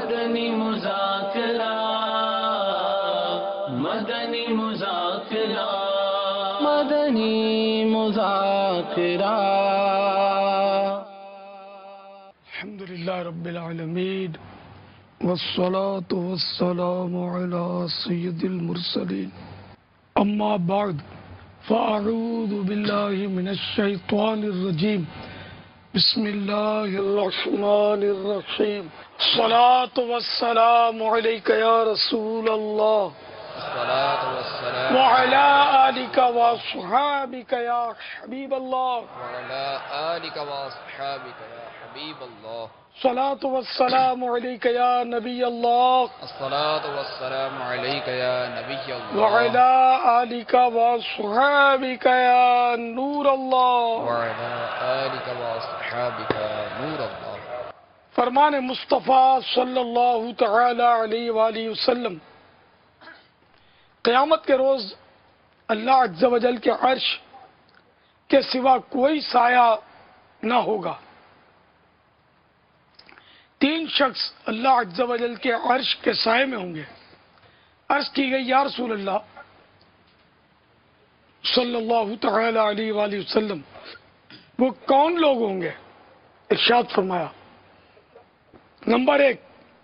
مدنی مذاکرہ مدنی مذاکرہ مدنی مذاکرہ الحمدللہ رب العالمین والصلاة والسلام علی سید المرسلین اما بعد فاعوذ باللہ من الشیطان الرجیم بسم اللہ الرحمن الرحیم الصلاة والسلام علیک یا رسول اللہ وعلى آلك وصحابك يا حبيب الله وعلى آلك وصحابك يا حبيب الله الصلاة والسلام عليك يا نبي الله الصلاة والسلام عليك يا نبي الله وعلى آلك وصحابك يا نور الله وعلى آلك وصحابك يا نور الله فرمان مصطفیٰ صلی اللہ تعالی علیہ وآلہ وسلم قیامت کے روز اللہ عز و جل کے عرش کے سوا کوئی سایہ نہ ہوگا. تین شخص اللہ عز و جل کے عرش کے سائے میں ہوں گے. عرض کی گئی یا رسول اللہ صلی اللہ تعالی علیہ وآلہ وسلم وہ کون لوگ ہوں گے؟ ارشاد فرمایا نمبر 1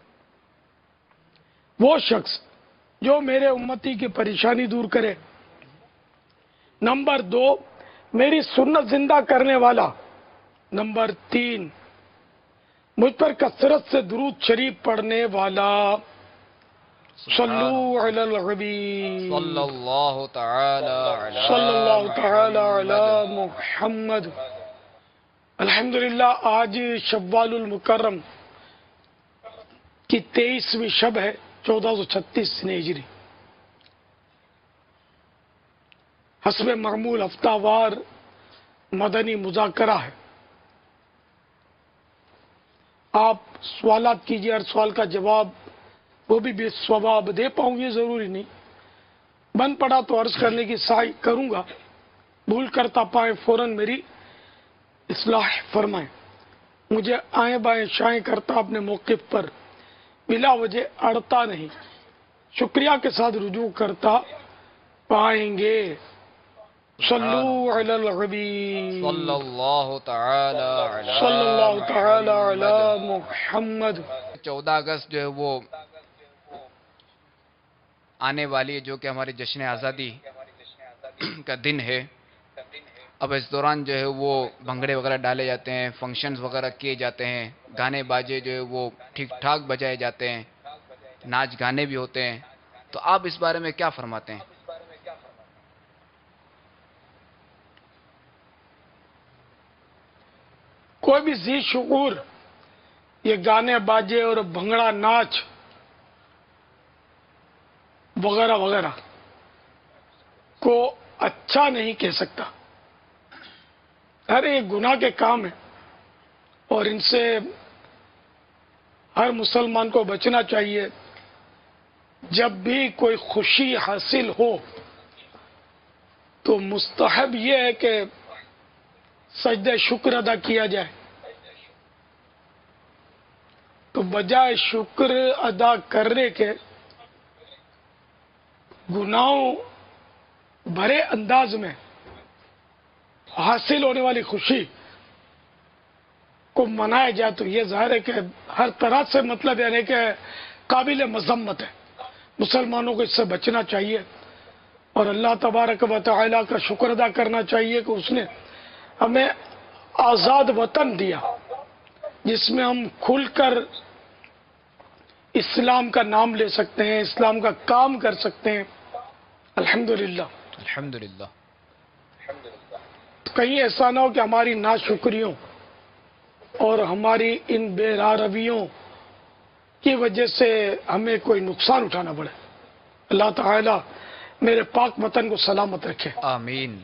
وہ شخص جو میرے امتی کی پریشانی دور کرے. نمبر 2 میری سنت زندہ کرنے والا. نمبر 3 مجھ پر کثرت سے درود شریف پڑھنے والا. صلو علی الحبیب صلی اللہ تعالی علی محمد. الحمدللہ آج شوال المکرم کی 23ویں شب ہے 1436 ہجری. حسب معمول ہفتہ وار مدنی مذاکرہ ہے. آپ سوالات کیجئے، ہر سوال کا جواب وہ بھی ثواب دے پاؤں گے، ضروری نہیں. بن پڑا تو عرض کرنے کی سعی کروں گا، بھول کرتا پائیں فوراً میری اصلاح فرمائیں. مجھے آئیں بائیں شائیں کرتا اپنے موقف پر بلا وجہ اڑتا نہیں، شکریہ کے ساتھ رجوع کرتا پائیں گے. صلو علی الحبیب صلی اللہ تعالی علی محمد. 14 اگست جو ہے وہ آنے والی ہے، جو کہ ہمارے جشن آزادی کا دن ہے. اب اس دوران جو ہے وہ بھنگڑے وغیرہ ڈالے جاتے ہیں، فنکشنز وغیرہ کیے جاتے ہیں، گانے باجے جو ہے وہ ٹھیک ٹھاک بجائے جاتے ہیں، ناچ گانے بھی ہوتے ہیں. تو آپ اس بارے میں کیا فرماتے ہیں؟ کوئی بھی ذی شعور یہ گانے باجے اور بھنگڑا ناچ وغیرہ وغیرہ کو اچھا نہیں کہہ سکتا. ہر ایک گناہ کے کام ہے اور ان سے ہر مسلمان کو بچنا چاہیے. جب بھی کوئی خوشی حاصل ہو تو مستحب یہ ہے کہ سجدہ شکر ادا کیا جائے. تو بجائے شکر ادا کرنے کے گناہوں بھرے انداز میں حاصل ہونے والی خوشی کو منایا جائے تو یہ ظاہر ہے کہ ہر طرح سے مطلب یعنی کہ قابل مذمت ہے. مسلمانوں کو اس سے بچنا چاہیے اور اللہ تبارک و تعالی کا شکر ادا کرنا چاہیے کہ اس نے ہمیں آزاد وطن دیا جس میں ہم کھل کر اسلام کا نام لے سکتے ہیں، اسلام کا کام کر سکتے ہیں. الحمدللہ الحمدللہ. کہیں ایسا نہ ہو کہ ہماری ناشکریوں اور ہماری ان بے رارویوں کی وجہ سے ہمیں کوئی نقصان اٹھانا پڑے. اللہ تعالی میرے پاک وطن کو سلامت رکھے. آمین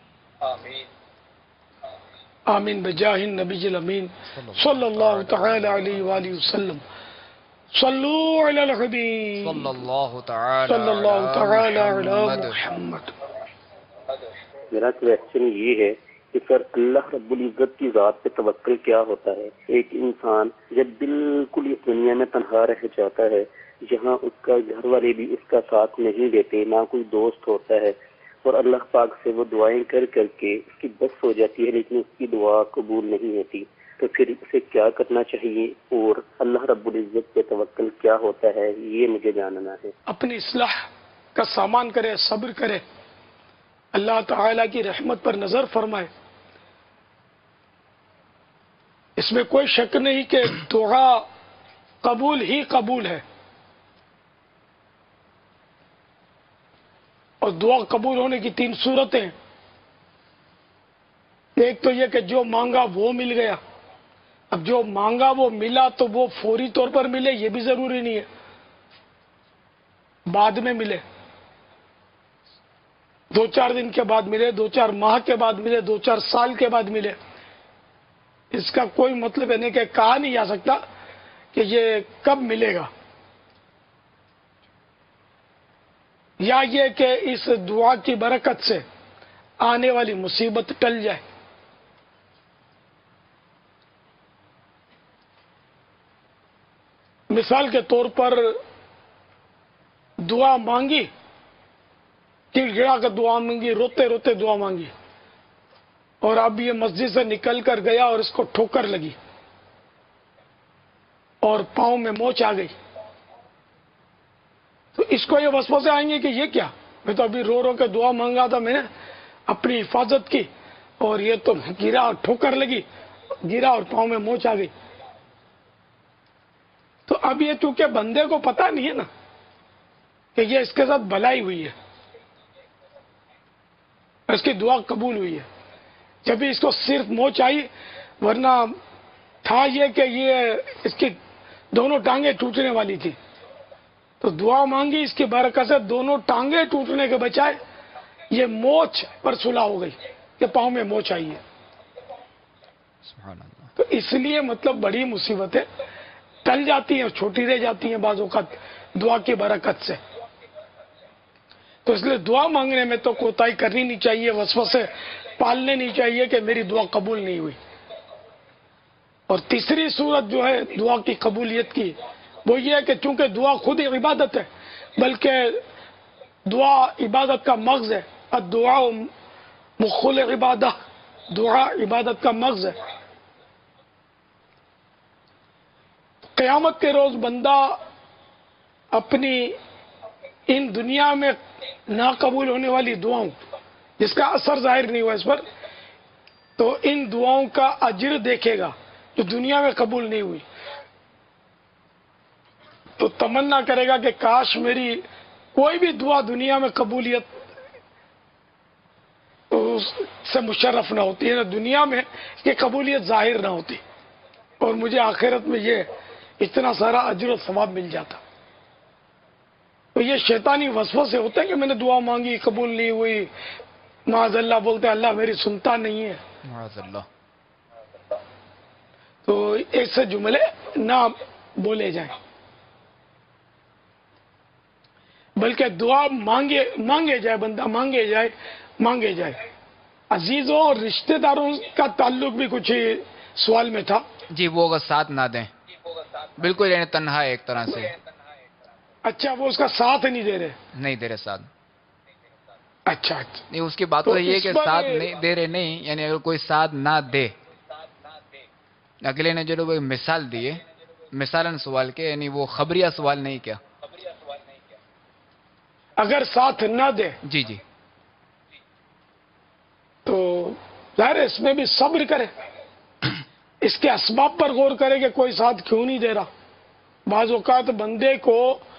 آمین بجاہ النبی الامین صلی اللہ تعالی علیہ وآلہ وسلم. صلو علی الحبیب صلی اللہ تعالی علی محمد. میرا کویشچن یہ ہے کہ سر اللہ رب العزت کی ذات پہ توکل کیا ہوتا ہے؟ ایک انسان جب بالکل اس دنیا میں تنہا رہ جاتا ہے، جہاں اس کا گھر والے بھی اس کا ساتھ نہیں دیتے، نہ کوئی دوست ہوتا ہے، اور اللہ پاک سے وہ دعائیں کر کر کے اس کی بس ہو جاتی ہے لیکن اس کی دعا قبول نہیں ہوتی، تو پھر اسے کیا کرنا چاہیے اور اللہ رب العزت پہ توکل کیا ہوتا ہے، یہ مجھے جاننا ہے۔ اپنی اصلاح کا سامان کرے، صبر کرے، اللہ تعالیٰ کی رحمت پر نظر فرمائے۔ اس میں کوئی شک نہیں کہ دعا قبول ہی قبول ہے، اور دعا قبول ہونے کی 3 صورتیں۔ ایک تو یہ کہ جو مانگا وہ مل گیا۔ اب جو مانگا وہ ملا تو وہ فوری طور پر ملے یہ بھی ضروری نہیں ہے، بعد میں ملے، 2-4 دن کے بعد ملے، 2-4 ماہ کے بعد ملے، 2-4 سال کے بعد ملے۔ اس کا کوئی مطلب ہے نہیں کہ کہا نہیں جا سکتا کہ یہ کب ملے گا، یا یہ کہ اس دعا کی برکت سے آنے والی مصیبت ٹل جائے۔ مثال کے طور پر دعا مانگی، گڑ گڑا کر دعا مانگی، روتے روتے دعا مانگی، اور اب یہ مسجد سے نکل کر گیا اور اس کو ٹھوکر لگی اور پاؤں میں موچ آ گئی، تو اس کو یہ وسوسے آئیں گے کہ یہ کیا، میں تو ابھی رو رو کے دعا مانگا تھا، میں نے اپنی حفاظت کی اور یہ تو گرا اور ٹھوکر لگی، گرا اور پاؤں میں موچ آ گئی۔ تو اب یہ چونکہ بندے کو پتہ نہیں ہے نا کہ یہ اس کے ساتھ بھلائی ہوئی ہے، اس کی دعا قبول ہوئی ہے، جب بھی اس کو صرف موچ آئی، ورنہ تھا یہ کہ یہ اس کی دونوں ٹانگیں ٹوٹنے والی تھی، تو دعا مانگی، اس کی برکت سے دونوں ٹانگیں ٹوٹنے کے بجائے یہ موچ پر صلح ہو گئی کہ پاؤں میں موچ آئی ہے۔ سبحان اللہ۔ تو اس لیے مطلب بڑی مصیبتیں ٹل جاتی ہیں اور چھوٹی رہ جاتی ہیں بعض اوقات دعا کی برکت سے۔ تو اس لیے دعا مانگنے میں تو کوتاہی کرنی نہیں چاہیے، وسوسے پالنے نہیں چاہیے کہ میری دعا قبول نہیں ہوئی۔ اور تیسری صورت جو ہے دعا کی قبولیت کی، وہ یہ ہے کہ چونکہ دعا خود ایک عبادت ہے، بلکہ دعا عبادت کا مغز ہے، الدعاء مخ العبادہ، دعا عبادت کا مغز ہے۔ قیامت کے روز بندہ اپنی ان دنیا میں ناقبول ہونے والی دعاؤں جس کا اثر ظاہر نہیں ہوا اس پر، تو ان دعاؤں کا اجر دیکھے گا جو دنیا میں قبول نہیں ہوئی، تو تمنا کرے گا کہ کاش میری کوئی بھی دعا دنیا میں قبولیت سے مشرف نہ ہوتی ہے، دنیا میں اس کی قبولیت ظاہر نہ ہوتی، اور مجھے آخرت میں یہ اتنا سارا اجر و ثواب مل جاتا۔ تو یہ شیطانی وسوسے ہوتے ہیں کہ میں نے دعا مانگی قبول نہیں ہوئی، معاذ اللہ بولتے اللہ میری سنتا نہیں ہے، معاذ اللہ۔ تو ایسے جملے نہ بولے جائیں، بلکہ دعا مانگے جائے، بندہ مانگے جائے۔ عزیزوں اور رشتہ داروں کا تعلق بھی کچھ سوال میں تھا۔ جی وہ اگر ساتھ نہ دیں، بالکل یعنی تنہا ہے ایک طرح سے، اچھا وہ اس کا ساتھ نہیں دے رہے؟ نہیں دے رہے ساتھ، اچھا نہیں اس کی بات تو تو یہ ہے کہ اس پر ساتھ نہیں دے رہے، نہیں یعنی اگر کوئی ساتھ نہ دے، اگلے نے جو مثال دی ہے مثالاً سوال کے، یعنی وہ خبریہ سوال نہیں کیا، اگر ساتھ نہ دے جی جی تو ظاہر ہے اس میں بھی صبر کرے، اس کے اسباب پر غور کرے کہ کوئی ساتھ کیوں نہیں دے رہا۔ بعض اوقات بندے کو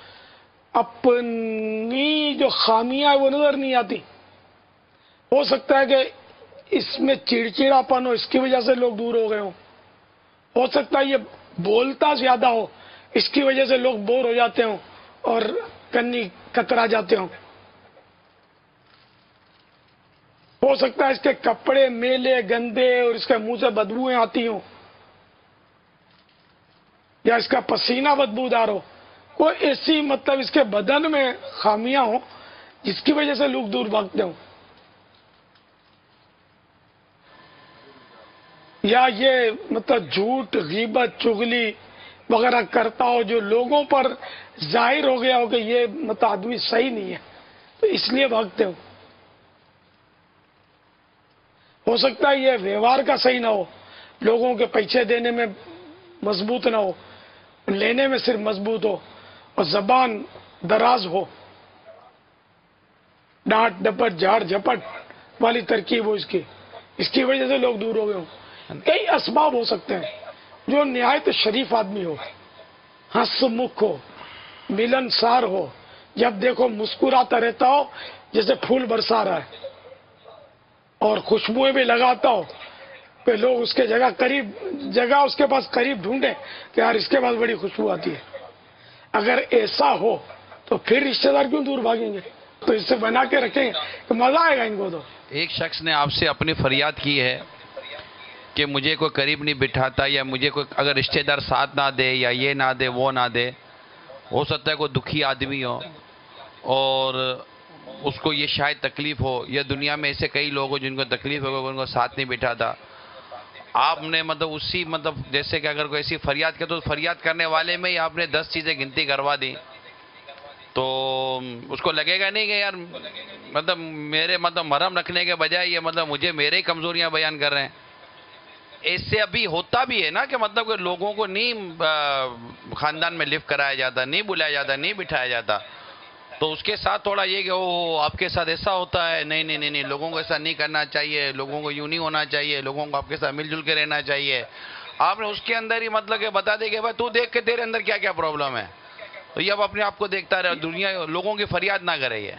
اپنی جو خامیاں ہیں وہ نظر نہیں آتی، ہو سکتا ہے کہ اس میں چڑچڑا پن ہو، اس کی وجہ سے لوگ دور ہو گئے ہوں، ہو سکتا ہے یہ بولتا زیادہ ہو، اس کی وجہ سے لوگ بور ہو جاتے ہوں اور کنی کترا جاتے ہوں، ہو سکتا ہے اس کے کپڑے میلے گندے اور اس کے منہ سے بدبوئیں آتی ہوں، یا اس کا پسینہ بدبودار ہو، کوئی ایسی مطلب اس کے بدن میں خامیاں ہوں جس کی وجہ سے لوگ دور بھاگتے ہوں۔ یا یہ مطلب جھوٹ غیبت چغلی وغیرہ کرتا ہو جو لوگوں پر ظاہر ہو گیا ہو کہ یہ مطلب آدمی صحیح نہیں ہے تو اس لیے بھاگتے ہو سکتا ہے یہ ویوہار کا صحیح نہ ہو، لوگوں کے پیسے دینے میں مضبوط نہ ہو، لینے میں صرف مضبوط ہو اور زبان دراز ہو، ڈانٹ ڈپٹ جھاڑ جھپٹ والی ترکیب ہو اس کی وجہ سے لوگ دور ہو گئے ہوں۔ کئی اسباب ہو سکتے ہیں، جو نہایت شریف آدمی ہو، ہنس مکھ ہو، ملنسار ہو، جب دیکھو مسکراتا رہتا ہو جیسے پھول برسا رہا ہے، اور خوشبوئیں بھی لگاتا ہو کہ لوگ اس کے جگہ اس کے پاس قریب ڈھونڈیں کہ یار اس کے پاس بڑی خوشبو آتی ہے۔ اگر ایسا ہو تو پھر رشتہ دار کیوں دور بھاگیں گے؟ تو اس سے بنا کے رکھیں کہ مزہ آئے گا ان کو۔ تو ایک شخص نے آپ سے اپنی فریاد کی ہے کہ مجھے کوئی قریب نہیں بٹھاتا، یا مجھے کوئی اگر رشتہ دار ساتھ نہ دے، یا یہ نہ دے وہ نہ دے، ہو سکتا ہے کوئی دکھی آدمی ہو اور اس کو یہ شاید تکلیف ہو، یا دنیا میں ایسے کئی لوگ ہو جن کو تکلیف ہو ان کو ساتھ نہیں بٹھاتا۔ آپ نے جیسے کہ اگر کوئی ایسی فریاد کرے تو فریاد کرنے والے میں ہی آپ نے 10 چیزیں گنتی کروا دی، تو اس کو لگے گا نہیں کہ یار میرے مرہم رکھنے کے بجائے یہ مجھے میرے ہی کمزوریاں بیان کر رہے ہیں۔ ایسے ابھی ہوتا بھی ہے نا کہ کہ لوگوں کو نہیں خاندان میں لفٹ کرایا جاتا، نہیں بلایا جاتا، نہیں بٹھایا جاتا، تو اس کے ساتھ تھوڑا یہ کہ آپ کے ساتھ ایسا ہوتا ہے، نہیں لوگوں کو ایسا نہیں کرنا چاہیے، لوگوں کو یوں نہیں ہونا چاہیے، لوگوں کو آپ کے ساتھ مل جل کے رہنا چاہیے۔ آپ نے اس کے اندر ہی کہ بتا دے کہ بھائی تو دیکھ کے تیرے اندر کیا کیا پرابلم ہے، تو یہ اب اپنے آپ کو دیکھتا رہے، دنیا لوگوں کی فریاد نہ کرے۔ یہ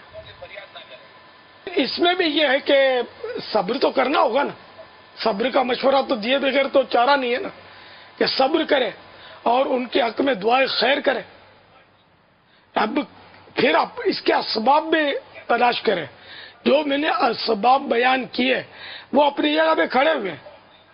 اس میں بھی یہ ہے کہ صبر تو کرنا ہوگا نا، صبر کا مشورہ تو دیے بغیر تو چارہ نہیں ہے نا، کہ صبر کرے اور ان کے حق میں دعائے خیر کرے۔ اب پھر آپ اس کے اسباب بھی تلاش کریں، جو میں نے اسباب بیان کیے وہ اپنی جگہ پہ کھڑے ہوئے ہیں،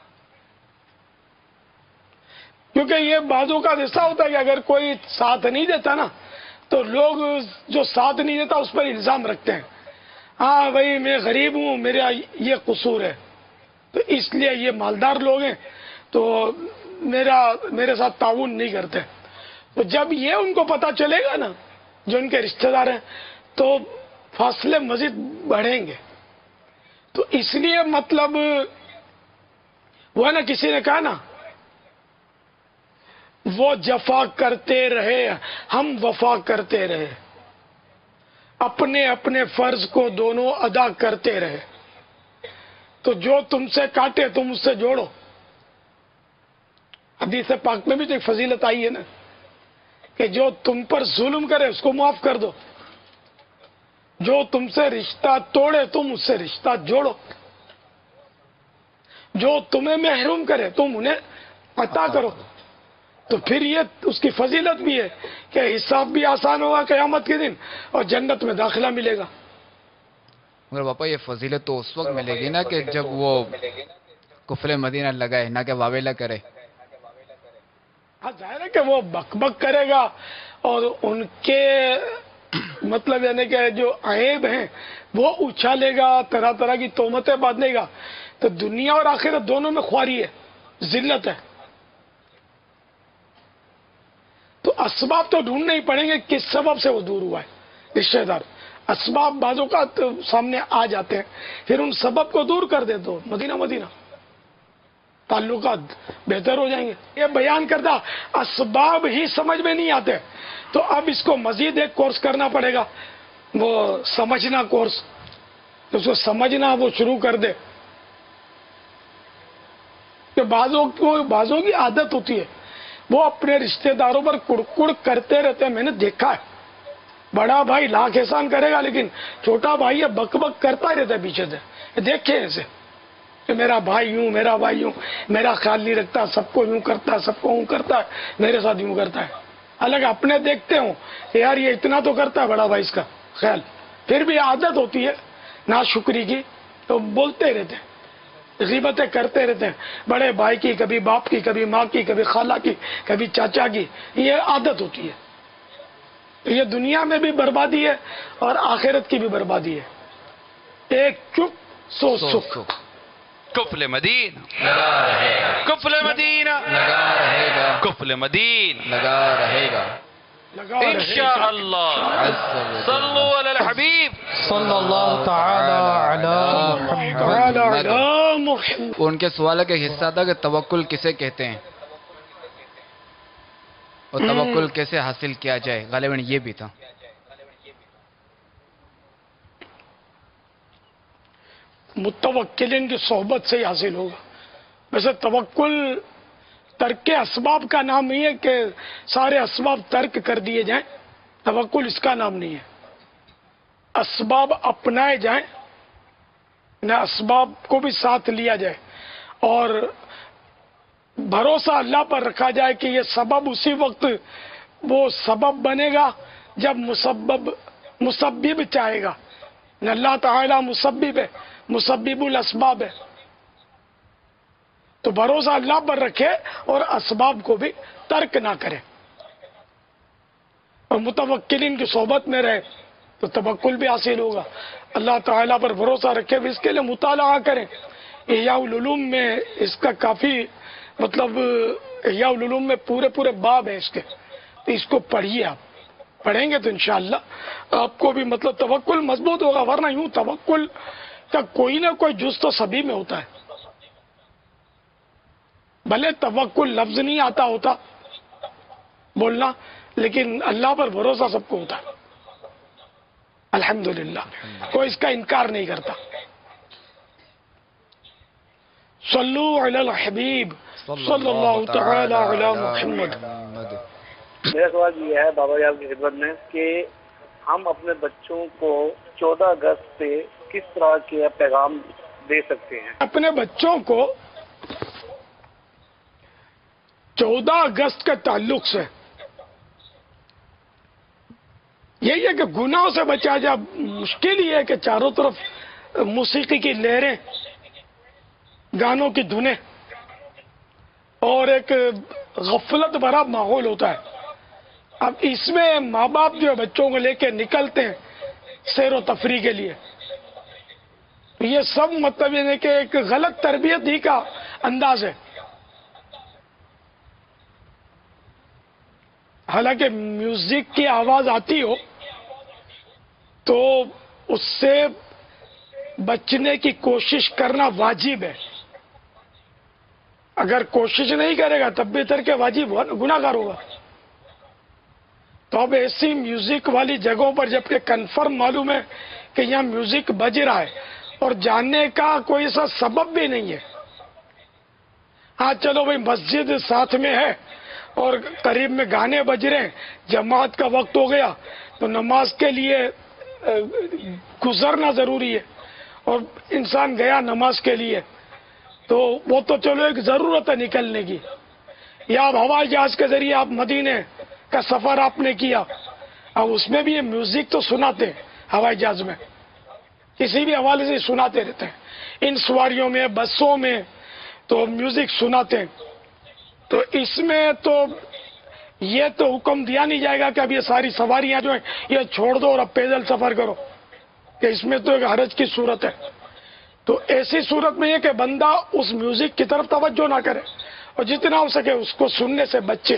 کیونکہ یہ بعضوں کا ایسا ہوتا ہے کہ اگر کوئی ساتھ نہیں دیتا نا تو لوگ جو ساتھ نہیں دیتا اس پر الزام رکھتے ہیں، ہاں بھائی میں غریب ہوں، میرا یہ قصور ہے، تو اس لیے یہ مالدار لوگ ہیں تو میرے ساتھ تعاون نہیں کرتے۔ تو جب یہ ان کو پتا چلے گا نا جو ان کے رشتہ دار ہیں تو فاصلے مزید بڑھیں گے۔ تو اس لیے وہ ہے نا، کسی نے کہا نا وہ جفا کرتے رہے ہم وفا کرتے رہے، اپنے اپنے فرض کو دونوں ادا کرتے رہے، تو جو تم سے کاٹے تم اس سے جوڑو۔ حدیث پاک میں بھی تو ایک فضیلت آئی ہے نا کہ جو تم پر ظلم کرے اس کو معاف کر دو، جو تم سے رشتہ توڑے تم اس سے رشتہ جوڑو، جو تمہیں محروم کرے تم انہیں عطا کرو۔ تو پھر یہ اس کی فضیلت بھی ہے کہ حساب بھی آسان ہوگا قیامت کے دن اور جنت میں داخلہ ملے گا۔ مگر باپا یہ فضیلت تو اس وقت ملے گی نا کہ جب وہ کفر مدینہ لگائے، نہ کہ واویلا کرے۔ ہاں ظاہر ہے کہ وہ بک بک کرے گا اور ان کے یعنی کہ جو عیب ہیں وہ اچھالے گا، طرح طرح کی تہمتیں باندھے گا، تو دنیا اور آخرت دونوں میں خواری ہے، ذلت ہے۔ تو اسباب تو ڈھونڈنے ہی پڑیں گے کس سبب سے وہ دور ہوا ہے رشتہ دار۔ اسباب بعضوں کا سامنے آ جاتے ہیں، پھر ان سبب کو دور کر دے تو مدینہ تعلقات بہتر ہو جائیں گے۔ یہ بیان کردہ اسباب ہی سمجھ میں نہیں آتے تو اب اس کو مزید ایک کورس کرنا پڑے گا، وہ سمجھنا کورس، اس کو سمجھنا وہ شروع کر دے کہ بعضوں کی عادت ہوتی ہے وہ اپنے رشتہ داروں پر کڑکڑ کرتے رہتے ہیں۔ میں نے دیکھا ہے بڑا بھائی لاکھ احسان کرے گا لیکن چھوٹا بھائی ہے بک بک کرتا ہی رہتا ہے پیچھے سے، دیکھے ایسے کہ میرا بھائی یوں، میرا بھائی یوں، میرا خیال نہیں رکھتا، سب کو یوں کرتا ہے، سب کو یوں کرتا ہے، میرے ساتھ یوں کرتا ہے۔ الگ اپنے دیکھتے ہوں کہ یار یہ اتنا تو کرتا ہے بڑا بھائی اس کا خیال، پھر بھی عادت ہوتی ہے ناشکری کی تو بولتے رہتے ہیں، غیبتیں کرتے رہتے ہیں، بڑے بھائی کی، کبھی باپ کی، کبھی ماں کی، کبھی خالہ کی، کبھی چاچا کی، یہ عادت ہوتی ہے۔ یہ دنیا میں بھی بربادی ہے اور آخرت کی بھی بربادی ہے۔ ایک چپ سو سکھ، کفل مدین، لگا رہے گا، کفل مدینہ، لگا رہے گا، کفل مدین، لگا رہے گا، لگا رہے گا۔ انشاءاللہ۔ صلو علی الحبیب۔ صلی اللہ تعالی علی محمد۔ تعالی علی محمد۔ ان کے سوال کا حصہ تھا کہ توکل کسے کہتے ہیں اور توکل کیسے حاصل کیا جائے، غالباً یہ بھی تھا۔ متوکلین کی صحبت سے ہی حاصل ہوگا۔ ویسے توکل ترک اسباب کا نام نہیں ہے کہ سارے اسباب ترک کر دیے جائیں، توکل اس کا نام نہیں ہے۔ اسباب اپنائے جائیں، نہ اسباب کو بھی ساتھ لیا جائے، اور بھروسہ اللہ پر رکھا جائے کہ یہ سبب اسی وقت وہ سبب بنے گا جب مسبب چاہے گا۔ نہ اللہ تعالی مسبب ہے، مسبب الاسباب ہے۔ تو بھروسہ اللہ پر رکھے اور اسباب کو بھی ترک نہ کرے، اور متوکلین کی صحبت میں رہے تو توکل بھی حاصل ہوگا۔ اللہ تعالیٰ پر بھروسہ رکھے، اس کے لیے مطالعہ کریں۔ احیاء العلوم میں اس کا کافی احیاء العلوم میں پورے باب ہیں اس کے، تو اس کو پڑھیے۔ آپ پڑھیں گے تو انشاءاللہ آپ کو بھی توکل مضبوط ہوگا، ورنہ یوں توکل کا کوئی نہ کوئی جز تو سبھی میں ہوتا ہے۔ بھلے توکل لفظ نہیں آتا ہوتا بولنا، لیکن اللہ پر بھروسہ سب کو ہوتا ہے، الحمدللہ، کوئی اس کا انکار نہیں کرتا۔ صلو علی الحبیب صلی اللہ تعالی علی محمد۔ میرا سوال یہ ہے بابا جی آپ کی خدمت میں کہ ہم اپنے بچوں کو 14 اگست پہ کس طرح کے پیغام دے سکتے ہیں؟ اپنے بچوں کو 14 اگست کے تعلق سے یہی ہے کہ گناہوں سے بچا جائے۔ مشکل یہ ہے کہ چاروں طرف موسیقی کی لہریں، گانوں کی دھنیں، اور ایک غفلت بھرا ماحول ہوتا ہے۔ اب اس میں ماں باپ جو بچوں کو لے کے نکلتے ہیں سیر و تفریح کے لیے، یہ سب یہ ہے کہ ایک غلط تربیت ہی کا انداز ہے۔ حالانکہ میوزک کی آواز آتی ہو تو اس سے بچنے کی کوشش کرنا واجب ہے۔ اگر کوشش نہیں کرے گا تب بھی ترک واجب ہوا، گناہ گار ہوگا۔ تو اب ایسی میوزک والی جگہوں پر جبکہ کنفرم معلوم ہے کہ یہاں میوزک بج رہا ہے اور جاننے کا کوئی ایسا سبب بھی نہیں ہے، ہاں چلو بھائی مسجد ساتھ میں ہے اور قریب میں گانے بج رہے ہیں، جماعت کا وقت ہو گیا تو نماز کے لیے گزرنا ضروری ہے، اور انسان گیا نماز کے لیے تو وہ تو چلو ایک ضرورت ہے نکلنے کی، یا اب ہوائی جہاز کے ذریعے آپ مدینے کا سفر آپ نے کیا، اب اس میں بھی یہ میوزک تو سناتے ہیں، ہوائی جہاز میں کسی بھی حوالے سے سناتے رہتے ہیں، ان سواریوں میں بسوں میں تو میوزک سناتے ہیں۔ تو اس میں تو یہ تو حکم دیا نہیں جائے گا کہ اب یہ ساری سواریاں جو ہیں یہ چھوڑ دو اور اب پیدل سفر کرو، کہ اس میں تو ایک حرج کی صورت ہے۔ تو ایسی صورت میں یہ کہ بندہ اس میوزک کی طرف توجہ نہ کرے اور جتنا ہو سکے اس کو سننے سے بچے۔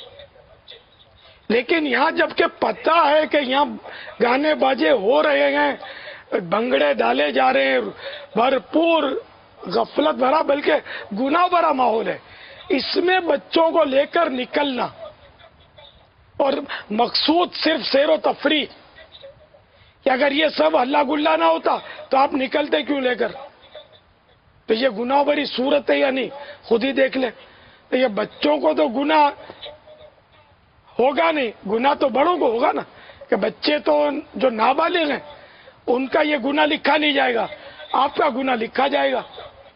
لیکن یہاں جب کہ پتہ ہے کہ یہاں گانے باجے ہو رہے ہیں، بھنگڑے ڈالے جا رہے ہیں، بھرپور غفلت بھرا بلکہ گناہ بھرا ماحول ہے، اس میں بچوں کو لے کر نکلنا اور مقصود صرف سیر و تفریح، کہ اگر یہ سب ہلا گلا نہ ہوتا تو آپ نکلتے کیوں لے کر؟ تو یہ گناہ بھری صورت ہے یا نہیں، خود ہی دیکھ لیں۔ تو یہ بچوں کو تو گناہ ہوگا نہیں، گناہ تو بڑوں کو ہوگا نا، کہ بچے تو جو نابالغ ہیں ان کا یہ گناہ لکھا نہیں جائے گا، آپ کا گناہ لکھا جائے گا۔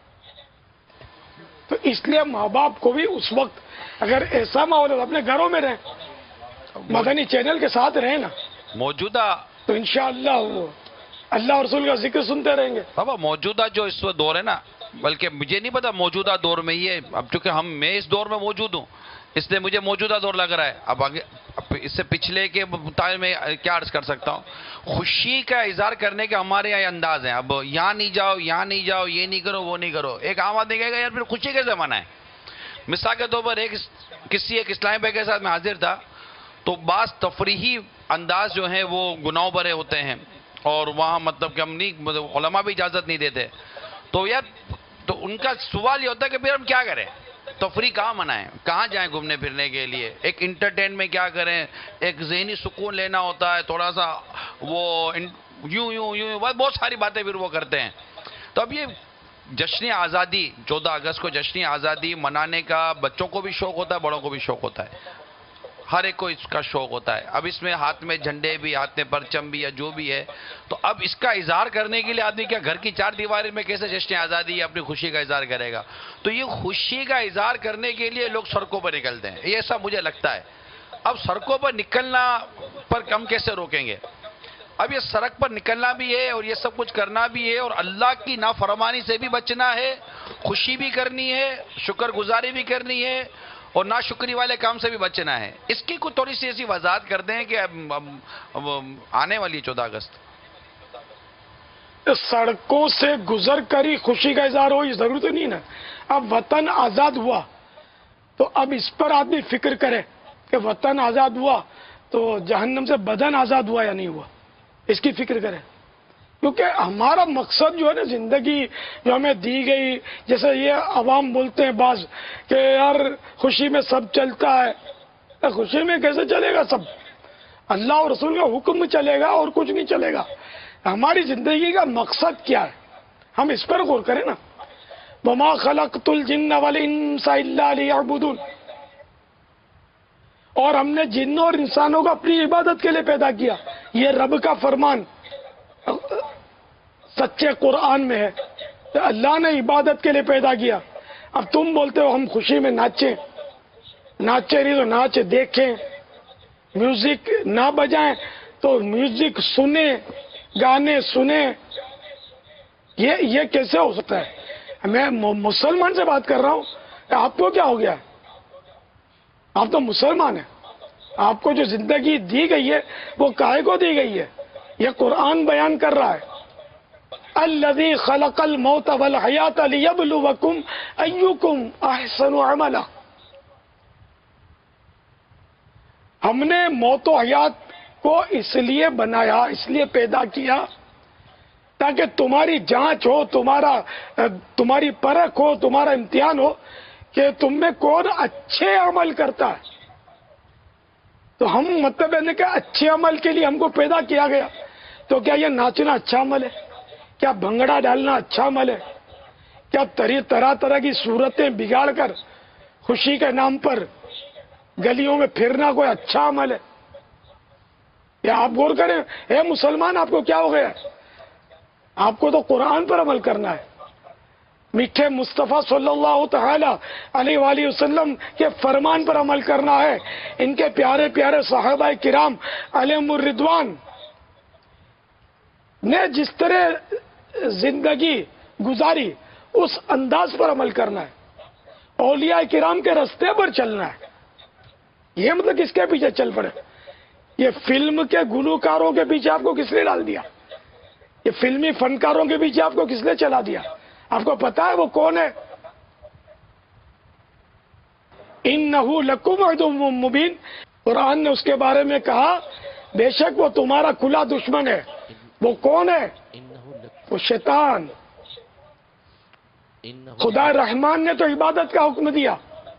تو اس لیے ماں باپ کو بھی اس وقت اگر ایسا ماحول ہے اپنے گھروں میں رہیں، مدنی چینل کے ساتھ رہیں نا، موجودہ تو انشاءاللہ وہ اللہ اور رسول کا ذکر سنتے رہیں گے۔ بابا موجودہ جو اس وقت دور ہے نا، بلکہ مجھے نہیں پتا موجودہ دور میں یہ، اب چونکہ میں اس دور میں موجود ہوں اس لیے مجھے موجودہ دور لگ رہا ہے، اب آگے اب اس سے پچھلے کے مطابق میں کیا عرض کر سکتا ہوں، خوشی کا اظہار کرنے کے ہمارے یہاں انداز ہیں. اب یہاں نہیں جاؤ، یہاں نہیں جاؤ، یہ نہیں کرو، وہ نہیں کرو. ایک عام آدمی کہے گا یار پھر خوشی کیسے منائیں؟ مثال کے طور پر ایک اسلامی بھائی کے ساتھ میں حاضر تھا، تو بعض تفریحی انداز جو ہیں وہ گناہوں بھرے ہوتے ہیں، اور وہاں مطلب کہ ہم نہیں، علماء بھی اجازت نہیں دیتے. تو یار تو ان کا سوال یہ ہوتا ہے کہ پھر ہم کیا کریں؟ تفریح کہاں منائیں؟ کہاں جائیں گھومنے پھرنے کے لیے؟ ایک انٹرٹین میں کیا کریں؟ ایک ذہنی سکون لینا ہوتا ہے، تھوڑا سا وہ یوں یوں یوں بہت ساری باتیں پھر وہ کرتے ہیں. تو اب یہ جشن آزادی، 14 اگست کو جشن آزادی منانے کا بچوں کو بھی شوق ہوتا ہے، بڑوں کو بھی شوق ہوتا ہے، ہر ایک کو اس کا شوق ہوتا ہے. اب اس میں ہاتھ میں جھنڈے بھی، ہاتھ میں پرچم بھی، یا جو بھی ہے، تو اب اس کا اظہار کرنے کے لیے آدمی کیا گھر کی 4 دیواری میں کیسے جشن آزادی اپنی خوشی کا اظہار کرے گا؟ تو یہ خوشی کا اظہار کرنے کے لیے لوگ سڑکوں پر نکلتے ہیں، یہ ایسا مجھے لگتا ہے. اب سڑکوں پر نکلنا پر ہم کیسے روکیں گے؟ اب یہ سڑک پر نکلنا بھی ہے اور یہ سب کچھ کرنا بھی ہے، اور اللہ کی نافرمانی سے بھی بچنا ہے، خوشی بھی کرنی ہے، شکر گزاری بھی کرنی ہے، اور ناشکری والے کام سے بھی بچنا ہے. اس کی کوئی تھوڑی سی ایسی وضاحت کر دیں کہ اب آنے والی 14 اگست. سڑکوں سے گزر کر ہی خوشی کا اظہار ہو، یہ ضرورت نہیں نا. اب وطن آزاد ہوا تو اب اس پر آدمی فکر کرے کہ وطن آزاد ہوا تو جہنم سے بدن آزاد ہوا یا نہیں ہوا، اس کی فکر کرے. کیونکہ ہمارا مقصد جو ہے نا، زندگی جو ہمیں دی گئی، جیسے یہ عوام بولتے ہیں بعض کہ یار خوشی میں سب چلتا ہے. خوشی میں کیسے چلے گا سب؟ اللہ اور رسول کا حکم چلے گا اور کچھ نہیں چلے گا. ہماری زندگی کا مقصد کیا ہے، ہم اس پر غور کریں نا. وَمَا خَلَقْتُ الْجِنَّ وَالْإِنسَ إِلَّا لِيَعْبُدُونَ. اور ہم نے جنوں اور انسانوں کو اپنی عبادت کے لیے پیدا کیا. یہ رب کا فرمان سچے قرآن میں ہے. اللہ نے عبادت کے لیے پیدا کیا. اب تم بولتے ہو ہم خوشی میں ناچیں نہیں تو ناچ دیکھیں، میوزک نہ بجائیں تو میوزک سنیں، گانے سنیں. یہ کیسے ہو سکتا ہے؟ میں مسلمان سے بات کر رہا ہوں. آپ کو کیا ہو گیا؟ آپ تو مسلمان ہیں. آپ کو جو زندگی دی گئی ہے وہ کائے کو دی گئی ہے؟ یہ قرآن بیان کر رہا ہے. الذی خلق الموت والحیات لیبلوکم ایکم احسن عملا. ہم نے موت و حیات کو اس لیے بنایا، اس لیے پیدا کیا تاکہ تمہاری جانچ ہو، تمہاری پرکھ ہو، تمہارا امتحان ہو کہ تم میں کون اچھے عمل کرتا ہے. تو ہم مطلب ہے کہ اچھے عمل کے لیے ہم کو پیدا کیا گیا. تو کیا یہ ناچنا اچھا عمل ہے؟ کیا بھنگڑا ڈالنا اچھا عمل ہے؟ کیا طرح کی صورتیں بگاڑ کر خوشی کے نام پر گلیوں میں پھرنا کوئی اچھا عمل ہے؟ یا آپ غور کریں، اے مسلمان آپ کو کیا ہو گیا؟ آپ کو تو قرآن پر عمل کرنا ہے، میٹھے مصطفیٰ صلی اللہ تعالی علیہ وآلہ وسلم کے فرمان پر عمل کرنا ہے. ان کے پیارے پیارے صحابہ کرام علیہم الرضوان نے جس طرح زندگی گزاری اس انداز پر عمل کرنا ہے. اولیاء کرام کے رستے پر چلنا ہے. یہ مطلب کس کے پیچھے چل پڑے؟ یہ فلم کے گلوکاروں کے پیچھے آپ کو کس نے ڈال دیا؟ یہ فلمی فنکاروں کے پیچھے آپ کو کس نے چلا دیا؟ آپ کو پتا ہے وہ کون ہے؟ انہ لکم عدو مبین. قرآن نے اس کے بارے میں کہا بے شک وہ تمہارا کھلا دشمن ہے. وہ کون ہے؟ وہ شیطان. خدا رحمان نے تو عبادت کا حکم دیا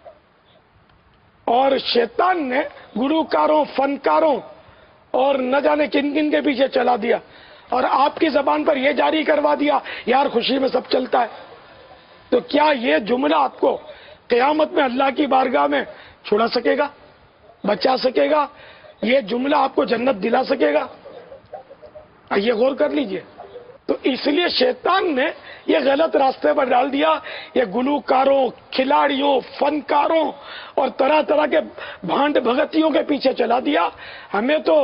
اور شیطان نے گلوکاروں، فنکاروں اور نہ جانے کن کن کے پیچھے چلا دیا، اور آپ کی زبان پر یہ جاری کروا دیا یار خوشی میں سب چلتا ہے. تو کیا یہ جملہ آپ کو قیامت میں اللہ کی بارگاہ میں چھڑا سکے گا، بچا سکے گا؟ یہ جملہ آپ کو جنت دلا سکے گا؟ یہ غور کر لیجئے. تو اس لیے شیطان نے یہ غلط راستے پر ڈال دیا. یہ گلوکاروں، کھلاڑیوں، فنکاروں اور طرح طرح کے بھانڈ بھگتیوں کے پیچھے چلا دیا. ہمیں تو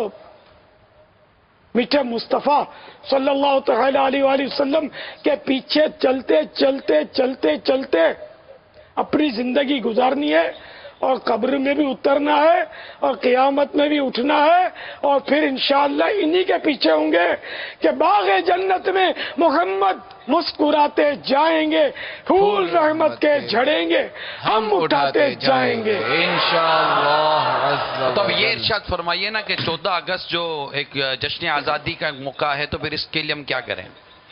میٹھے مصطفیٰ صلی اللہ تعالی علیہ وآلہ وسلم کے پیچھے چلتے چلتے چلتے چلتے اپنی زندگی گزارنی ہے. اور قبر میں بھی اترنا ہے اور قیامت میں بھی اٹھنا ہے، اور پھر انشاءاللہ انہی کے پیچھے ہوں گے کہ باغ جنت میں محمد مسکراتے جائیں گے، پھول رحمت کے جھڑیں گے، ہم اٹھاتے جائیں گے انشاءاللہ۔ تو اب یہ ارشاد فرمائیے نا کہ 14 اگست جو ایک جشن آزادی کا موقع ہے، تو پھر اس کے لیے ہم کیا کریں؟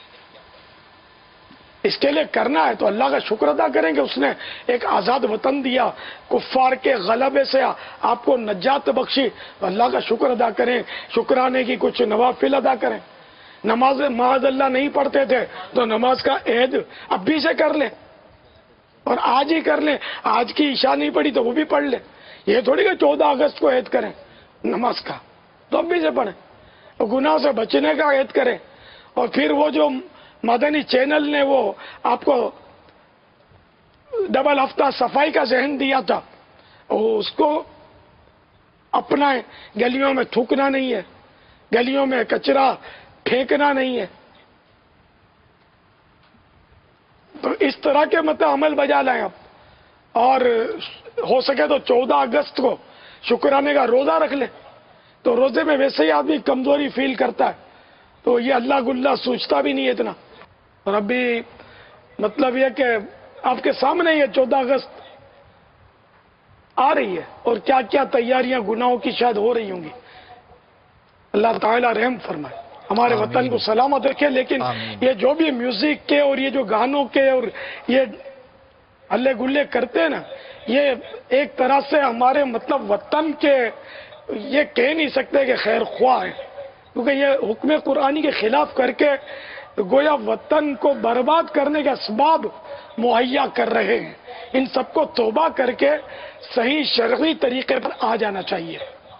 اس کے لیے کرنا ہے تو اللہ کا شکر ادا کریں کہ اس نے ایک آزاد وطن دیا، کفار کے غلبے سے آپ کو نجات بخشی، تو اللہ کا شکر ادا کریں، شکرانے کی کچھ نوافل ادا کریں۔ نماز معاذ اللہ نہیں پڑھتے تھے تو نماز کا عہد اب بھی سے کر لیں، اور آج ہی کر لیں۔ آج کی عشاء نہیں پڑھی تو وہ بھی پڑھ لیں، یہ تھوڑی کہ 14 اگست کو عہد کریں نماز کا، تو اب بھی سے پڑھیں، اور گناہ سے بچنے کا عہد کریں۔ اور پھر وہ جو مدنی چینل نے وہ آپ کو ڈبل ہفتہ صفائی کا ذہن دیا تھا، اس کو اپنائیں۔ گلیوں میں تھوکنا نہیں ہے، گلیوں میں کچرا پھینکنا نہیں ہے، تو اس طرح کے عمل بجا لائیں اب۔ اور ہو سکے تو 14 اگست کو شکرانے کا روزہ رکھ لیں، تو روزے میں ویسے ہی آدمی کمزوری فیل کرتا ہے، تو یہ اللہ گلہ سوچتا بھی نہیں ہے اتنا۔ اور ابھی یہ کہ آپ کے سامنے یہ 14 اگست آ رہی ہے، اور کیا کیا تیاریاں گناہوں کی شاید ہو رہی ہوں گی۔ اللہ تعالیٰ رحم فرمائے، ہمارے وطن کو سلامت رکھے۔ لیکن یہ جو بھی میوزک کے اور یہ جو گانوں کے اور یہ ہلے گلے کرتے ہیں نا، یہ ایک طرح سے ہمارے وطن کے یہ کہہ نہیں سکتے کہ خیر خواہ ہیں، کیونکہ یہ حکم قرآنی کے خلاف کر کے گویا وطن کو برباد کرنے کے اسباب مہیا کر رہے ہیں۔ ان سب کو توبہ کر کے صحیح شرعی طریقے پر آ جانا چاہیے۔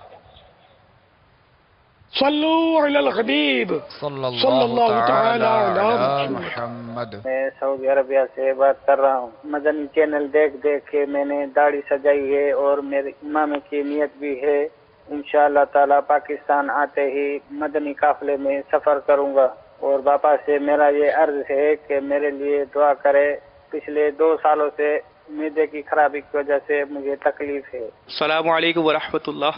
صلو علی الحبیب صلی اللہ تعالی علی محمد۔ میں سعودی عربیہ سے بات کر رہا ہوں۔ مدنی چینل دیکھ کے میں نے داڑھی سجائی ہے اور میرے امام کی نیت بھی ہے، انشاءاللہ تعالی پاکستان آتے ہی مدنی قافلے میں سفر کروں گا، اور باپا سے میرا یہ عرض ہے کہ میرے لیے دعا کرے۔ پچھلے 2 سالوں سے معدے کی خرابی کی وجہ سے مجھے تکلیف ہے۔ السلام علیکم ورحمۃ اللہ۔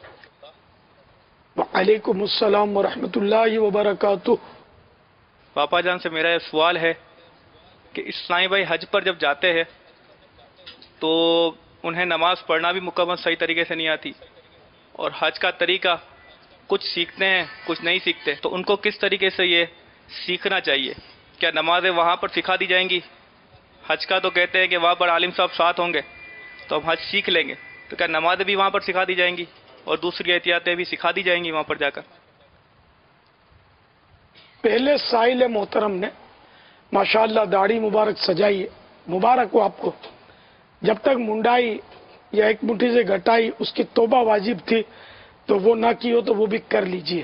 وعلیکم السلام ورحمۃ اللہ وبرکاتہ۔ پاپا جان سے میرا یہ سوال ہے کہ اسلامی بھائی حج پر جب جاتے ہیں تو انہیں نماز پڑھنا بھی مکمل صحیح طریقے سے نہیں آتی، اور حج کا طریقہ کچھ سیکھتے ہیں کچھ نہیں سیکھتے، تو ان کو کس طریقے سے یہ سیکھنا چاہیے؟ کیا نمازیں وہاں پر سکھا دی جائیں گی؟ حج کا تو کہتے ہیں کہ وہاں پر عالم صاحب ساتھ ہوں گے تو ہم حج سیکھ لیں گے، تو کیا نمازیں بھی وہاں پر سکھا دی جائیں گی اور دوسری احتیاطیں بھی سکھا دی جائیں گی وہاں پر جا کر؟ پہلے سائل محترم نے ماشاءاللہ داڑھی مبارک سجائی، مبارک ہو آپ کو۔ جب تک منڈائی یا ایک مٹھی سے گھٹائی اس کی توبہ واجب تھی تو وہ نہ کی ہو تو وہ بھی کر لیجئے۔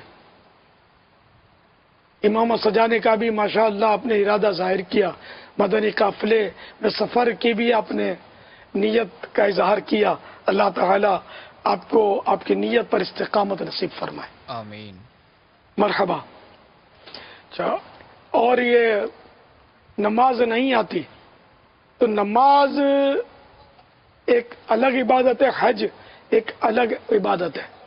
امامہ سجانے کا بھی ماشاءاللہ آپ نے ارادہ ظاہر کیا، مدنی قافلے میں سفر کی بھی آپ نے نیت کا اظہار کیا۔ اللہ تعالی آپ کو آپ کی نیت پر استقامت نصیب فرمائے، آمین۔ مرحبا۔ اچھا، اور یہ نماز نہیں آتی تو نماز ایک الگ عبادت ہے، حج ایک الگ عبادت ہے۔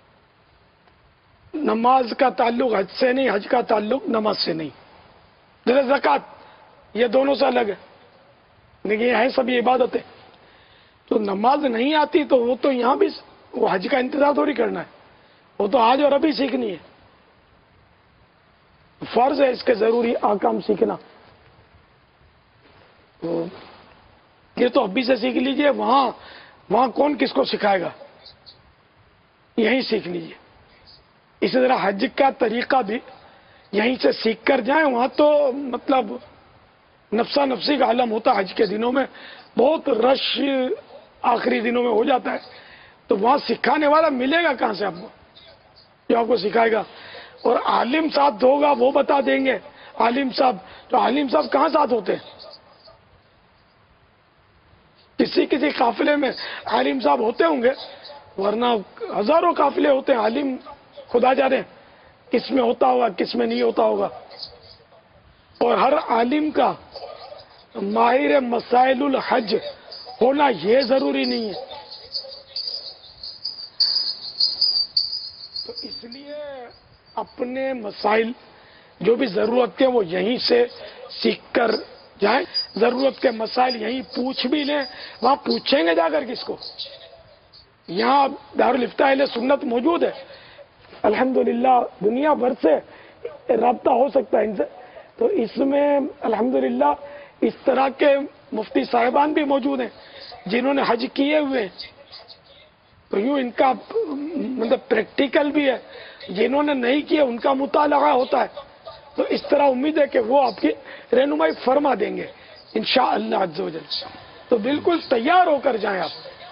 نماز کا تعلق حج سے نہیں، حج کا تعلق نماز سے نہیں۔ جیسے زکوٰۃ، یہ دونوں سے الگ ہے، لیکن یہ ہے سب عبادت ہے۔ تو نماز نہیں آتی تو وہ تو یہاں بھی وہ حج کا انتظار تھوڑی کرنا ہے، وہ تو آج اور ابھی سیکھنی ہے۔ فرض ہے اس کے ضروری احکام سیکھنا، تو یہ تو ابھی سے سیکھ لیجئے۔ وہاں کون کس کو سکھائے گا، یہیں سیکھ لیجئے۔ اسی طرح حج کا طریقہ بھی یہیں سے سیکھ کر جائیں۔ وہاں تو نفسا نفسی کا عالم ہوتا ہے، حج کے دنوں میں بہت رش آخری دنوں میں ہو جاتا ہے، تو وہاں سکھانے والا ملے گا کہاں سے آپ کو جو آپ کو سکھائے گا؟ اور عالم ساتھ ہوگا وہ بتا دیں گے۔ عالم صاحب تو عالم صاحب کہاں ساتھ ہوتے ہیں؟ کسی قافلے میں عالم صاحب ہوتے ہوں گے، ورنہ ہزاروں قافلے ہوتے ہیں۔ عالم خدا جانے کس میں ہوتا ہوگا کس میں نہیں ہوتا ہوگا۔ اور ہر عالم کا ماہر مسائل الحج ہونا یہ ضروری نہیں ہے اس لیے اپنے مسائل جو بھی ضرورت کے وہ یہیں سے سیکھ کر جائیں. ضرورت کے مسائل یہیں پوچھ بھی لیں. وہاں پوچھیں گے جا کر کس کو؟ یہاں دارالفتاء اہل سنت موجود ہے. الحمدللہ دنیا بھر سے رابطہ ہو سکتا ہے ان سے. تو اس میں الحمدللہ اس طرح کے مفتی صاحبان بھی موجود ہیں جنہوں نے حج کیے ہوئے ہیں. تو یوں ان کا مطلب پریکٹیکل بھی ہے. جنہوں نے نہیں کیا ان کا مطالعہ ہوتا ہے. تو اس طرح امید ہے کہ وہ آپ کی رہنمائی فرما دیں گے انشاءاللہ عز و جل. تو بالکل تیار ہو کر جائیں.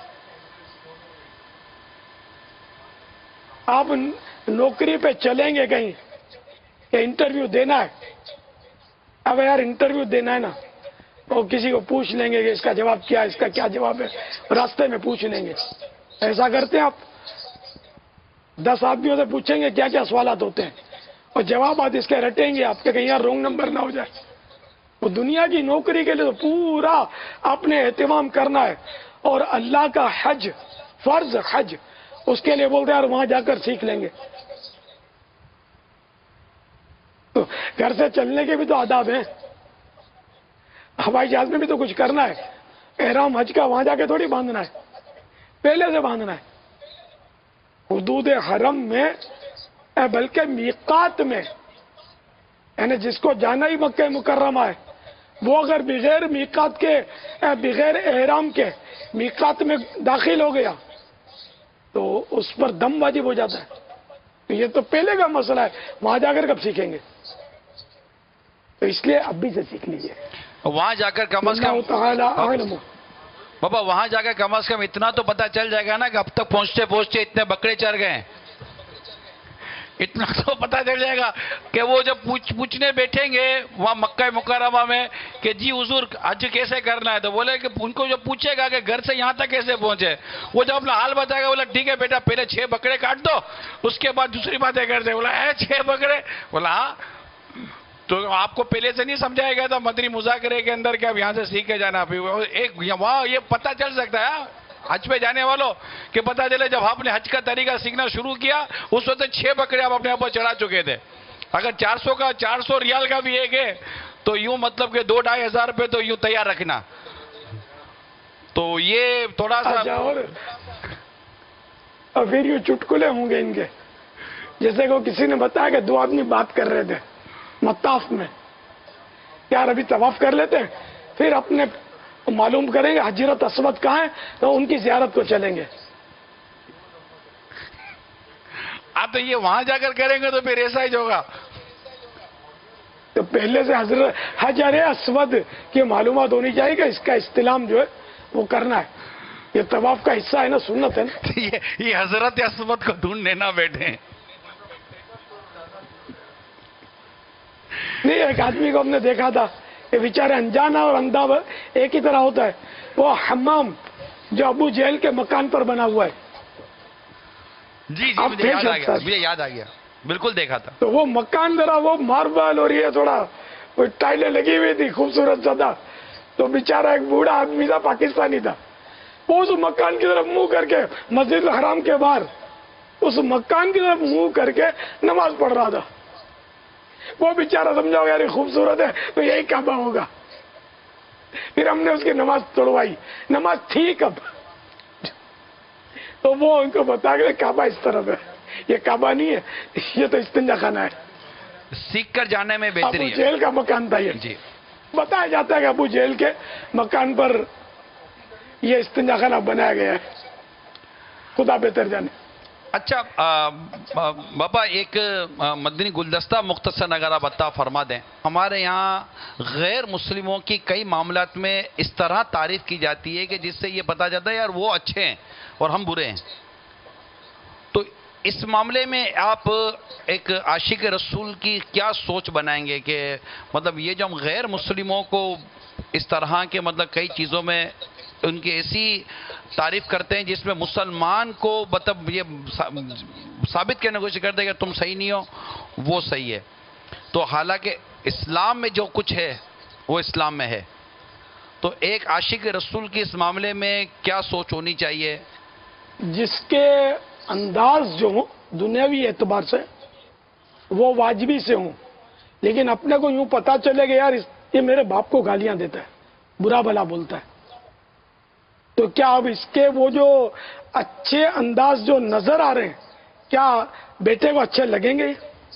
آپ نوکری پہ چلیں گے کہیں کہ انٹرویو دینا ہے. اب یار انٹرویو دینا ہے نا، اور کسی کو پوچھ لیں گے کہ اس کا جواب کیا ہے، اس کا کیا جواب ہے، راستے میں پوچھ لیں گے. ایسا کرتے ہیں آپ؟ 10 آدمیوں سے پوچھیں گے کیا کیا سوالات ہوتے ہیں، اور جوابات اس کے رٹیں گے آپ کے، کہیں یار رونگ نمبر نہ ہو جائے. وہ دنیا کی نوکری کے لیے تو پورا آپ نے اہتمام کرنا ہے. اور اللہ کا حج، فرض حج، اس کے لیے بولتے ہیں یار وہاں جا کر سیکھ لیں گے. تو گھر سے چلنے کے بھی تو آداب ہیں. ہوائی جہاز میں بھی تو کچھ کرنا ہے. احرام حج کا وہاں جا کے تھوڑی باندھنا ہے، پہلے سے باندھنا ہے. حدود حرم میں بلکہ میقات میں، یعنی جس کو جانا ہی مکہ مکرمہ ہے، وہ اگر بغیر میقات کے، بغیر احرام کے میقات میں داخل ہو گیا تو اس پر دم واجب ہو جاتا ہے. یہ تو پہلے کا مسئلہ ہے. وہاں جا کر کب سیکھیں گے؟ تو اس لیے ابھی سے سیکھ لیجیے. وہاں جا کر کم از کم بابا، وہاں جا کر کم از کم اتنا تو پتا چل جائے گا نا کہ اب تک پہنچتے پہنچتے اتنے بکرے چر گئے. اتنا تو پتا چل جائے گا کہ وہ جب پوچھنے بیٹھیں گے وہاں مکہ مکرمہ میں کہ جی حضور حج کیسے کرنا ہے، تو بولے کہ ان کو جو پوچھے گا کہ گھر سے یہاں تک کیسے پہنچے، وہ جب اپنا حال بتائے گا، بولا ٹھیک ہے بیٹا پہلے 6 بکرے کاٹ دو، اس کے بعد دوسری باتیں کرتے. بولا 6 بکرے؟ بولا ہاں. تو آپ کو پہلے سے نہیں سمجھایا گیا تھا مدنی مذاکرے کے اندر کہ اب یہاں سے سیکھ کے جانا؟ ایک وہاں یہ پتہ چل سکتا ہے حج پہ جانے والوں کہ پتہ چلے جب آپ نے حج کا طریقہ سیکھنا شروع کیا اس وقت 6 بکرے آپ اپنے اوپر چڑھا چکے تھے. اگر 400 ریال کا بھی ایک ہے تو یوں مطلب کہ 2-2.5 ہزار روپے تو یوں تیار رکھنا. تو یہ تھوڑا سا اور پھر یوں چٹکلے ہوں گے ان کے. جیسے کہ کسی نے بتایا کہ 2 آدمی بات کر رہے تھے مطاف میں، یار ابھی طواف کر لیتے ہیں پھر اپنے معلوم کریں گے حجرت اسود کہاں ہے تو ان کی زیارت کو چلیں گے. آپ تو یہ وہاں جا کر کریں گے تو پھر ایسا ہی ہوگا. تو پہلے سے حجر اسود کی معلومات ہونی چاہیے کہ اس کا استلام جو ہے وہ کرنا ہے. یہ طواف کا حصہ ہے نا، سنت ہے نا. یہ حضرت اسود کو ڈھونڈنے نہ بیٹھے. نہیں، ایک آدمی کو ہم نے دیکھا تھا کہ بیچارے انجانا اور اندھا ایک ہی طرح ہوتا ہے. وہ حمام جو ابو جہل کے مکان پر بنا ہوا ہے. جی مجھے یاد آ گیا، بالکل دیکھا تھا. تو وہ مکان ذرا وہ ماربل اور یہ تھوڑا ٹائلیں لگی ہوئی تھی خوبصورت زیادہ. تو بیچارہ ایک بوڑھا آدمی تھا، پاکستانی تھا، وہ اس مکان کی طرف منہ کر کے مسجد الحرام کے باہر اس مکان کی طرف منہ کر کے نماز پڑھ رہا تھا. وہ بیچارہ سمجھا یار یہ خوبصورت ہے تو یہی کعبہ ہوگا. پھر ہم نے اس کی نماز توڑوائی. نماز تھی کب؟ تو وہ ان کو بتا کہ کعبہ اس طرف ہے، یہ کعبہ نہیں ہے، یہ تو استنجا خانہ ہے. سیکھ کر جانے میں بہتری ہے. ابو جہل کا مکان تھا یہ. جی بتایا جاتا ہے کہ ابو جہل کے مکان پر یہ استنجا خانہ بنایا گیا ہے. خدا بہتر جانے. اچھا بابا، ایک مدنی گلدستہ مختصر اگر آپ عطا فرما دیں. ہمارے یہاں غیر مسلموں کی کئی معاملات میں اس طرح تعریف کی جاتی ہے کہ جس سے یہ پتا جاتا ہے یار وہ اچھے ہیں اور ہم برے ہیں. تو اس معاملے میں آپ ایک عاشق رسول کی کیا سوچ بنائیں گے کہ مطلب یہ جو ہم غیر مسلموں کو اس طرح کے مطلب کئی چیزوں میں ان کی ایسی تعریف کرتے ہیں جس میں مسلمان کو مطلب یہ ثابت کرنے کی کوشش کرتے ہیں کہ تم صحیح نہیں ہو، وہ صحیح ہے. تو حالانکہ اسلام میں جو کچھ ہے وہ اسلام میں ہے. تو ایک عاشق رسول کی اس معاملے میں کیا سوچ ہونی چاہیے؟ جس کے انداز جو दुनियावी एतबार से वो वाजिबी से हों, लेकिन अपने को यूं पता चले कि यार ये मेरे बाप को गालियां देता है, बुरा भला बोलता है, तो क्या अब इसके वो जो अच्छे अंदाज जो नजर आ रहे हैं, क्या बेटे को अच्छे लगेंगे?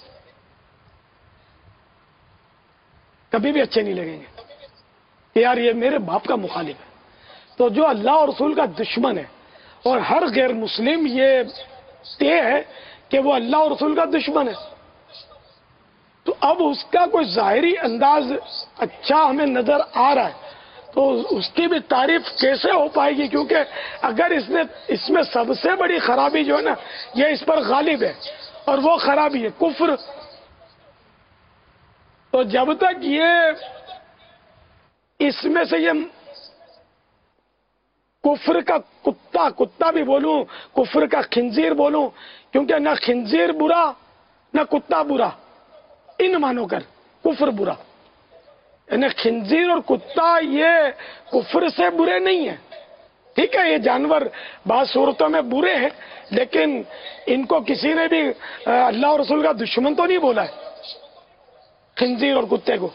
कभी भी अच्छे नहीं लगेंगे कि यार ये मेरे बाप का मुखालिफ है। तो जो अल्लाह और रसूल का दुश्मन है, और हर गैर मुस्लिम ये तय है कि वो अल्लाह और रसूल का दुश्मन है, तो अब उसका कोई जाहिरी अंदाज अच्छा हमें नजर आ रहा है, तो उसकी भी तारीफ कैसे हो पाएगी? क्योंकि अगर इसमें सबसे बड़ी खराबी जो है ना, ये इस पर गालिब है, और वो खराबी है कुफ्र। तो जब तक ये इसमें से ये कुफ्र का कुत्ता भी बोलूं, कुफ्र का खिंजीर बोलूं, क्योंकि ना खिंजीर बुरा ना कुत्ता बुरा, इन मानो कर कुफ्र बुरा। यानी खिंजीर और कुत्ता ये कुफ्र से बुरे नहीं है, ठीक है, ये जानवर बाद सूरतों में बुरे हैं, लेकिन इनको किसी ने भी अल्लाह और रसूल का दुश्मन तो नहीं बोला है, खिंजीर और कुत्ते को।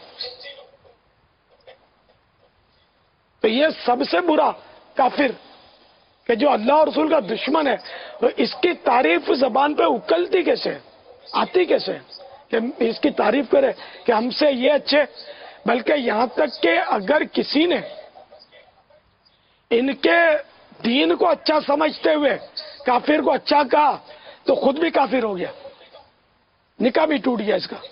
तो ये सबसे बुरा काफिर कि जो अल्लाह और रसूल का दुश्मन है, तो इसकी तारीफ जबान पे उकलती कैसे है, आती कैसे है कि इसकी तारीफ करे कि हमसे ये अच्छे। बल्कि यहां तक कि अगर किसी ने इनके दीन को अच्छा समझते हुए काफिर को अच्छा कहा, तो खुद भी काफिर हो गया, निकाह भी टूट गया इसका।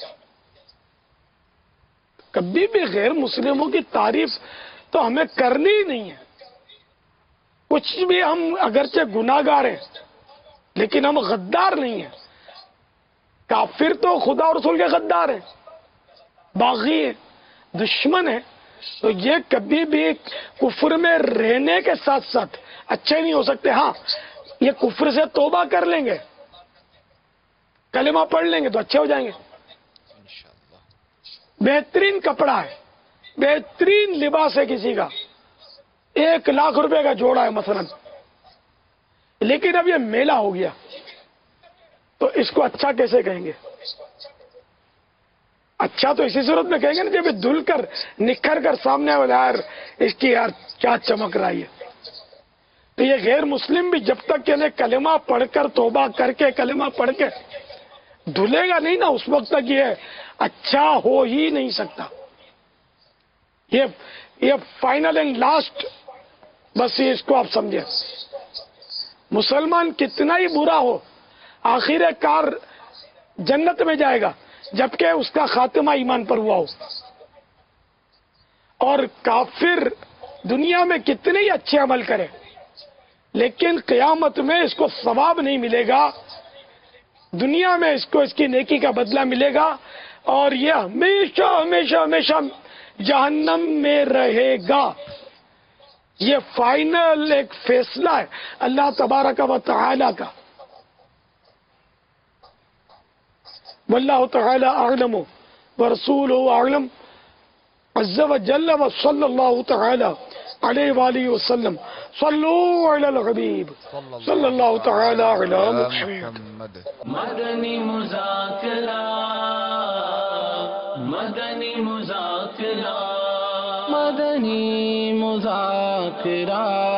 कभी भी गैर मुस्लिमों की तारीफ तो हमें करनी ही नहीं है। कुछ भी हम अगरचे गुनाहगार हैं, लेकिन हम गद्दार नहीं हैं। काफिर तो खुदा और रसूल के गद्दार हैं, बागी है, दुश्मन है। तो ये कभी भी कुफ्र में रहने के साथ साथ अच्छे नहीं हो सकते। हाँ, ये कुफ्र से तौबा कर लेंगे, कलेमा पढ़ लेंगे तो अच्छे हो जाएंगे। बेहतरीन कपड़ा है, बेहतरीन लिबास है किसी का, 1 लाख रुपए का जोड़ा है मसलन, लेकिन अब ये मेला हो गया, तो इसको अच्छा कैसे कहेंगे? अच्छा तो इसी सूरत में कहेंगे ना जब धुल कर निखर कर सामने वाला यार इसकी यार क्या चमक रहा है। तो ये गैर मुस्लिम भी जब तक यानी कलेमा पढ़कर तौबा करके कलेमा पढ़ के धुलेगा नहीं ना, उस वक्त तक ये अच्छा हो ही नहीं सकता। ये फाइनल एंड लास्ट, बस ये इसको आप समझे। मुसलमान कितना ही बुरा हो, आखिर कार जन्नत में जाएगा, जबकि उसका खात्मा ईमान पर हुआ हो। और काफिर दुनिया में कितने ही अच्छे अमल करे, लेकिन क़यामत में इसको सवाब नहीं मिलेगा, दुनिया में इसको इसकी नेकी का बदला मिलेगा, और ये हमेशा हमेशा हमेशा जहन्नम में रहेगा। ये फाइनल एक फैसला है अल्लाह तबारक व तआला का। वल्लाहु तआला अअलम व रसूलुहु अअलम अज़्ज़ व जल्ल व सल्लल्लाहु तआला अलैहि व आलिहि वसल्लम। सल्लू अलल हबीब सल्लल्लाहु तआला अला मुहम्मद। मदनी मुज़ाकिरा, मदनी मुज़ाकिरा, मदनी मुज़ाकिरा।